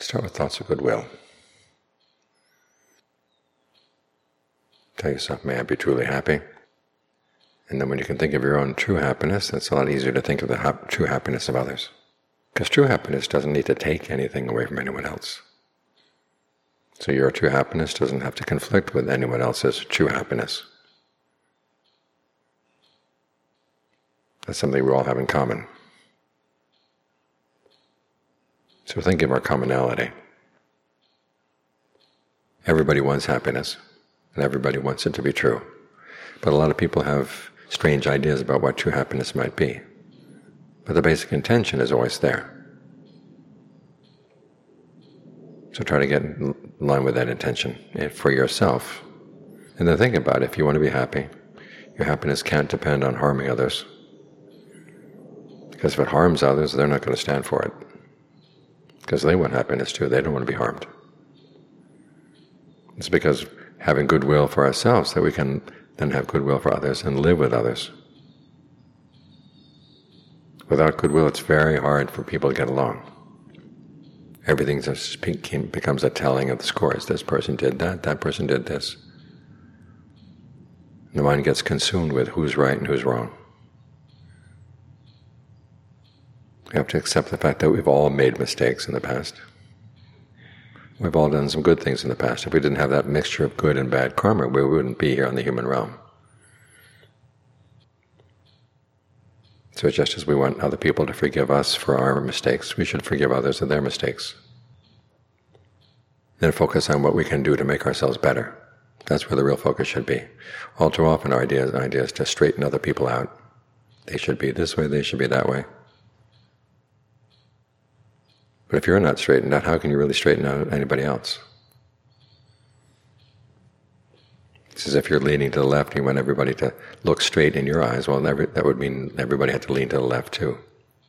Start with thoughts of goodwill. Tell yourself, may I be truly happy? And then when you can think of your own true happiness, it's a lot easier to think of the true happiness of others. Because true happiness doesn't need to take anything away from anyone else. So your true happiness doesn't have to conflict with anyone else's true happiness. That's something we all have in common. So think of our commonality. Everybody wants happiness, and everybody wants it to be true. But a lot of people have strange ideas about what true happiness might be. But the basic intention is always there. So try to get in line with that intention for yourself. And then think about it. If you want to be happy, your happiness can't depend on harming others. Because if it harms others, they're not going to stand for it. Because they want happiness too. They don't want to be harmed. It's because having goodwill for ourselves that we can then have goodwill for others and live with others. Without goodwill, it's very hard for people to get along. Everything just becomes a telling of the scores. This person did that, that person did this. The mind gets consumed with who's right and who's wrong. We have to accept the fact that we've all made mistakes in the past. We've all done some good things in the past. If we didn't have that mixture of good and bad karma, we wouldn't be here in the human realm. So just as we want other people to forgive us for our mistakes, we should forgive others for their mistakes. Then focus on what we can do to make ourselves better. That's where the real focus should be. All too often our idea is to straighten other people out. They should be this way, they should be that way. But if you're not straightened out, how can you really straighten out anybody else? It's as if you're leaning to the left and you want everybody to look straight in your eyes. Well, that would mean everybody had to lean to the left too.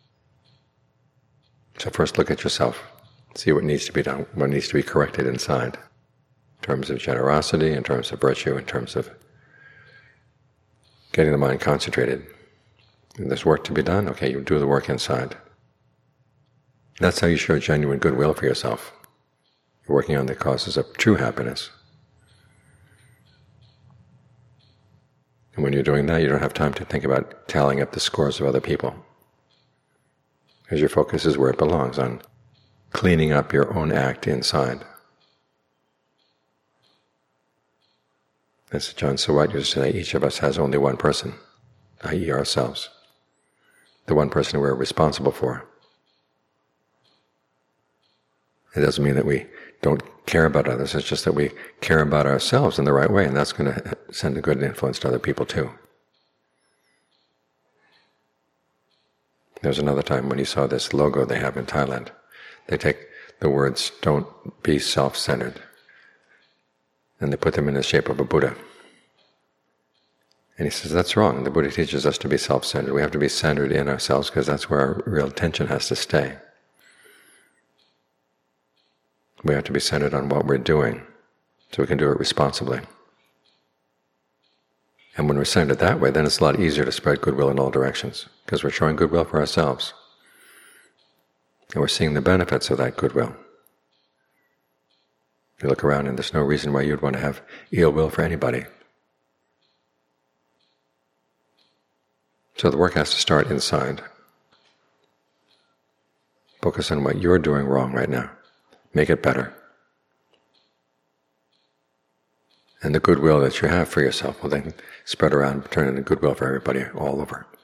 So first look at yourself. See what needs to be done, what needs to be corrected inside. In terms of generosity, in terms of virtue, in terms of getting the mind concentrated. If there's work to be done, okay, you do the work inside. That's how you show genuine goodwill for yourself. You're working on the causes of true happiness. And when you're doing that, you don't have time to think about tallying up the scores of other people. Because your focus is where it belongs, on cleaning up your own act inside. As John Sawat used to say, each of us has only one person, i.e. ourselves. The one person we're responsible for. It doesn't mean that we don't care about others, it's just that we care about ourselves in the right way, and that's going to send a good influence to other people too. There's another time when you saw this logo they have in Thailand. They take the words, "Don't be self-centered," and they put them in the shape of a Buddha. And he says, that's wrong. The Buddha teaches us to be self-centered. We have to be centered in ourselves because that's where our real attention has to stay. We have to be centered on what we're doing, so we can do it responsibly. And when we're centered that way, then it's a lot easier to spread goodwill in all directions, because we're showing goodwill for ourselves. And we're seeing the benefits of that goodwill. You look around and there's no reason why you'd want to have ill will for anybody. So the work has to start inside. Focus on what you're doing wrong right now. Make it better. And the goodwill that you have for yourself will then spread around, turn into goodwill for everybody all over.